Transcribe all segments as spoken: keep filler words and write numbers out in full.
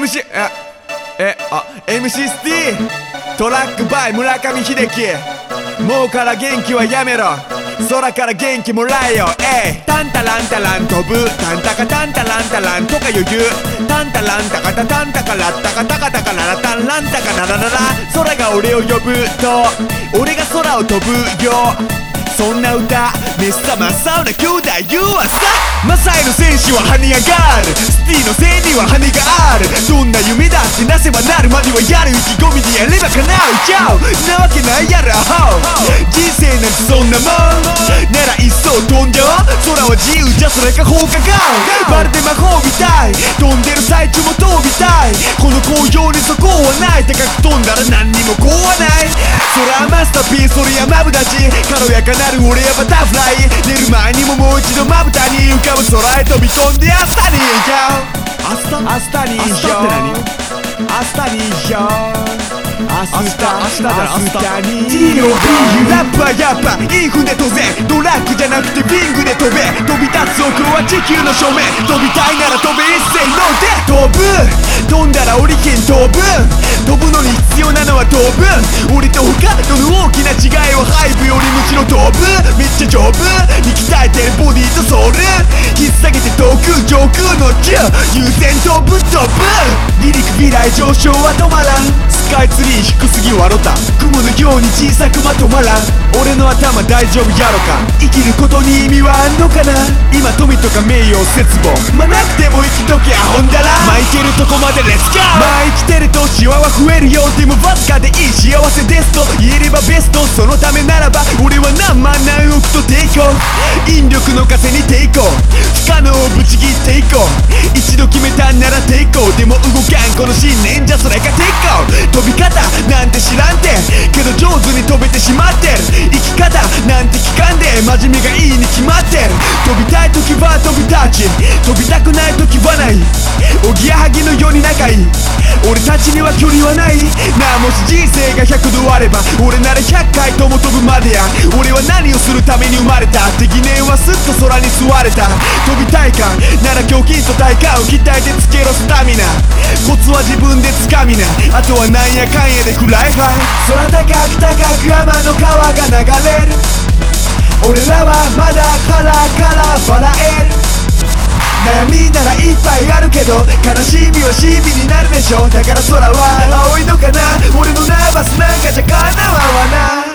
ムシー ええあ エムシー スティートラックバイ村上秀樹。もうから元気はやめろ、空から元気もらえよ。えいタンタランタラン飛ぶタンタカタンタランタランとか余裕タンタランタカタタンタカラッタカタカタカララタンランタカララララ。空が俺を呼ぶと俺が空を飛ぶよ。そんな歌メッサ真っ青な兄弟 You are star。 マサイの戦士は跳ね上がる、スティのせいには羽がある。どんな夢だってなせばなるまではやる、意気込みでやれば叶うちゃうなわけないやろ。人生なんてそんなもんなら一層飛んじゃおう。空は自由じゃそれか放課後まるで魔法みたい、飛んでる最中も飛びたい。この紅葉にそこはない、高く飛んだら何にも怖ない。空はマスターピース、それやマブダチ軽やかな俺はバタフライ。寝る前にももう一度まぶたに浮かぶ空へ飛び込んで明日に行こう。明日明日に行こう。明日に行こう。明日明日だ明日に ティーオービー ラッパーやっぱいい船飛ぜ、ドラッグじゃなくてビングで飛べ。飛び立つ奥は地球の正面、飛びたいなら飛べ一斉ので飛ぶ。飛んだらオリキン飛ぶ、飛ぶのに必要なのは飛ぶ。俺と他との大きな違いはハイブよりむしろ飛ぶ。めっちゃ丈夫に鍛えてるボディとソウル、引っ提げて遠く上空の宙優先飛ぶ飛ぶ。離陸未来上昇は止まらん、スカイツリー低すぎ笑った雲のように小さくまとまらん。俺の頭大丈夫やろか、生きることに意味はあんのかな。今富とか名誉絶望まあなくても生きとけアホんだら、まあ行けるとこまでレッツゴー。まあ生きてるとシワは増えるよ、でもわずかでいい幸せですと言えればベスト。そのためならば俺は何万何億と抵抗、引力の風に抵抗、不可能をぶち切っていこう。一度決めたんなら抵抗、でも動かんこの信念じゃそれが抵抗。飛び方なんて知らんてけど上手に飛べてしまってる。生き方なんて聞かんで真面目がいいに決まってる。飛びたい時は飛び立ち、飛びたくない時はない。おぎやはぎのように仲いい俺たちには距離はないなあ。もし人生がひゃくどあれば俺ならひゃっかいとも飛ぶまでや。俺は何をするために生まれたって疑念はすっと空に吸われた。飛びたいかなら胸筋と体幹を鍛えてつけろスタミナ、コツは自分でつかみな、あとはなんやかんやでフライファイ。空高く高く天の川が流れる、俺らはまだカラカラ笑える。悩みならいっぱいあるけど悲しみはしみになるでしょ。だから空は青いのかな、俺のナーバスなんかじゃ叶わな。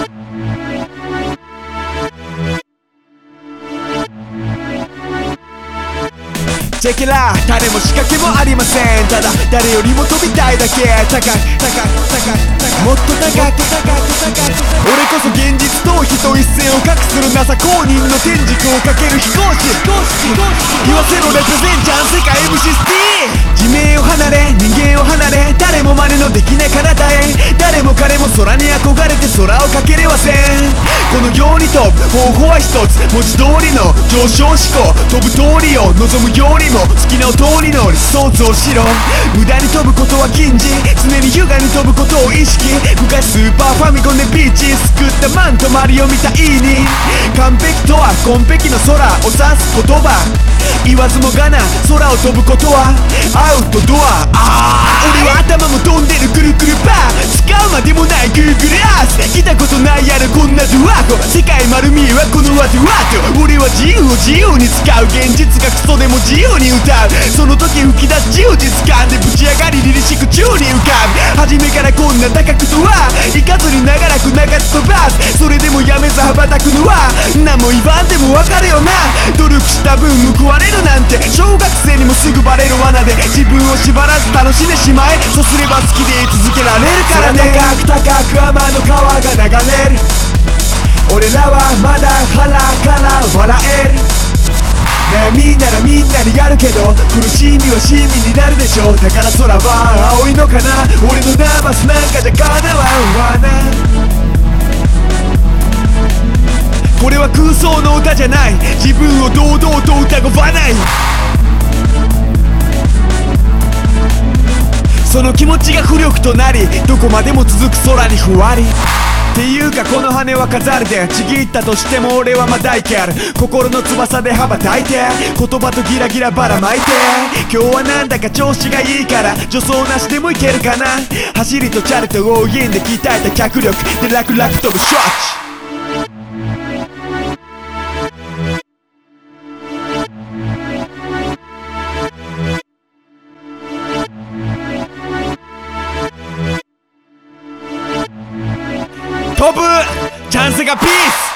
チェケラ誰も仕掛けもありません、ただ誰よりも飛びたいだけ。高く高く高く高くもっと高く高く高く、俺こそ現実逃避と一線を画する ナサ 公認の天竺をかける飛行士。言わせろレプゼンチャン世界 エムシー スティー。地名を離れ人間を離れ誰も真似のできない体へ、誰も彼も空に憧れて空をかけれはせん。このように飛ぶ方法は一つ、文字通りの上昇志向、飛ぶ通りを望むよりも好きな通りの想像しろ。無駄に飛ぶことは禁じ、常に優雅に飛ぶことを意識。昔スーパーファミコンでピーチ救ったマントマリオみたいに、完璧とは紺碧の空を指す言葉、言わずもがな空を飛ぶことはアウトドア。あー俺は頭も飛んでるくるくるパー、使うまでもない Google Earth。 来たことないやろこんなドワート、世界丸見えはこの後ワート。俺は自由を自由に使う、現実がクソでも自由に歌う。その時吹き出す自由実感でぶち上がり凛々しく宙に浮かぶ。初めからこんな高くとはいかずに長らく長く飛ばす。それでもやめず羽ばたくのは何も言わんでもわかるよな。努力した分報われるなんて小学生にもすぐバレる罠で、自分を縛らず楽しんでしまえ。そうすれば好きでい続けられるからね。高く高く天の川が流れる、俺らはまだカラカラ笑える。悩みならみんなにやるけど苦しみは親身になるでしょ。だから空は青いのかな、俺のナーバスなんかじゃ叶わんわな。これは空想の歌じゃない、自分を堂々と疑わない。その気持ちが浮力となりどこまでも続く空にふわり。 っていうかこの羽は飾りでちぎったとしても俺はまだいける。心の翼で羽ばたいて言葉とギラギラばらまいて、今日はなんだか調子がいいから助走なしでもいけるかな。走りとチャリとウォーインで鍛えた脚力で楽々飛ぶショッチ。飛ぶチャンスがピース